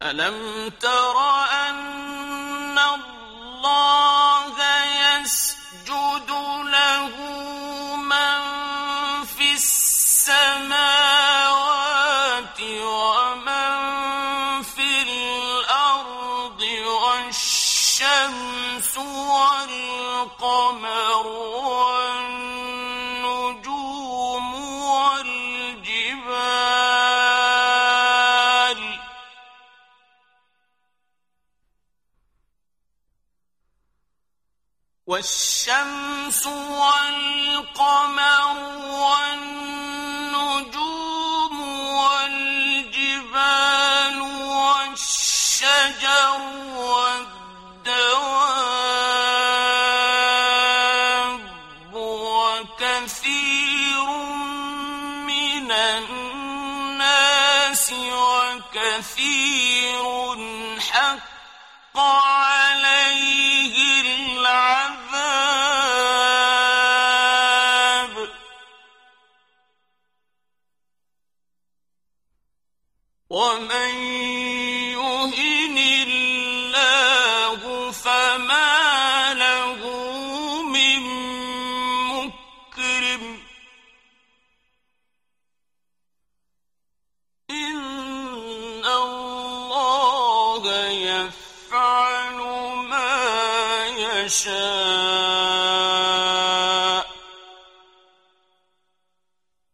ألم تر أن الله يسجد له من في السماوات ومن في الأرض والشمس والقمر والنجوم والشمس والقمر والنجوم والجبال والشجر والدواب وكثير من الناس وكثير حق عليه العذاب ومن يهن الله فما له من مكرم إن الله يفعل ما يشاء